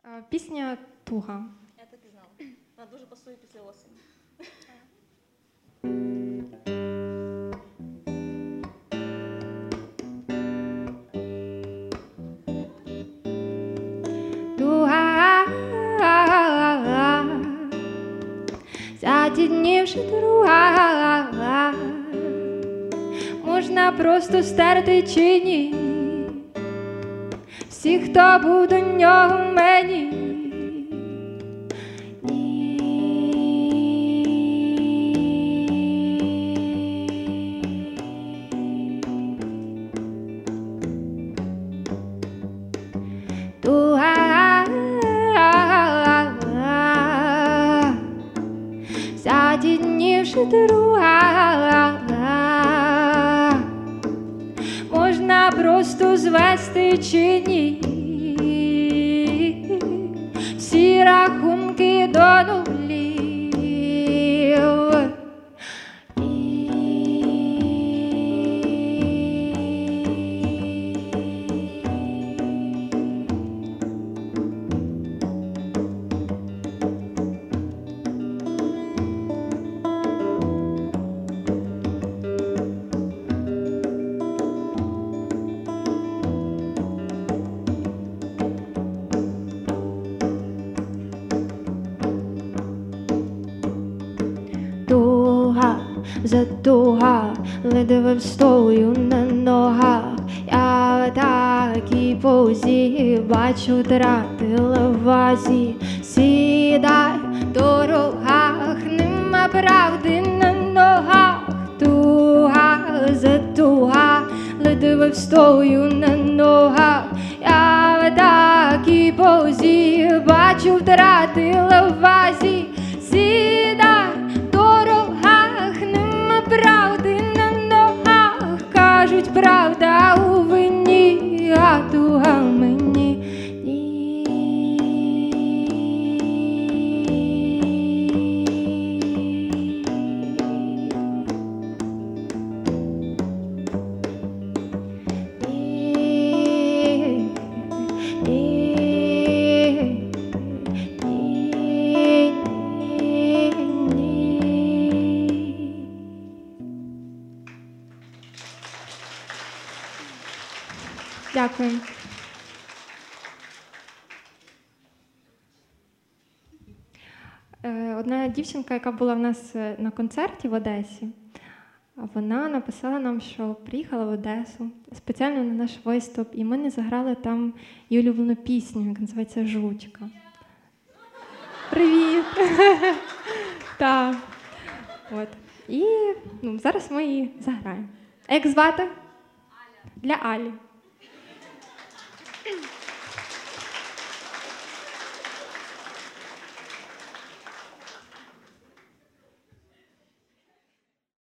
Пісня «Туга». Я так і знала. Вона дуже пасує після осені. Туга, за ті дні вже друга, можна просто стерти чи ні? Всі, хто був до нього мені. Туга, за ті дні вже друга, можна просто звести чи ні? Всі рахунки до нулів. Туга, затуга, ледве встою на ногах. Я в такій позі, бачу, втратила в вазі. Сідай в дорогах, нема правди на ногах. Туга, затуга, ледве встою на ногах. Я в такій позі, бачу, втратила в вазі. Сідай в дорогах, нема правди на ногах. Кажуть, правда у вині, а туга мені ні. Дякую. Одна дівчинка, яка була в нас на концерті в Одесі, вона написала нам, що приїхала в Одесу спеціально на наш виступ, і ми не заграли там її улюблену пісню, яка називається «Жучка». Привіт! Так. От. І зараз ми її заграємо. А як звати? Аля. Для Алі.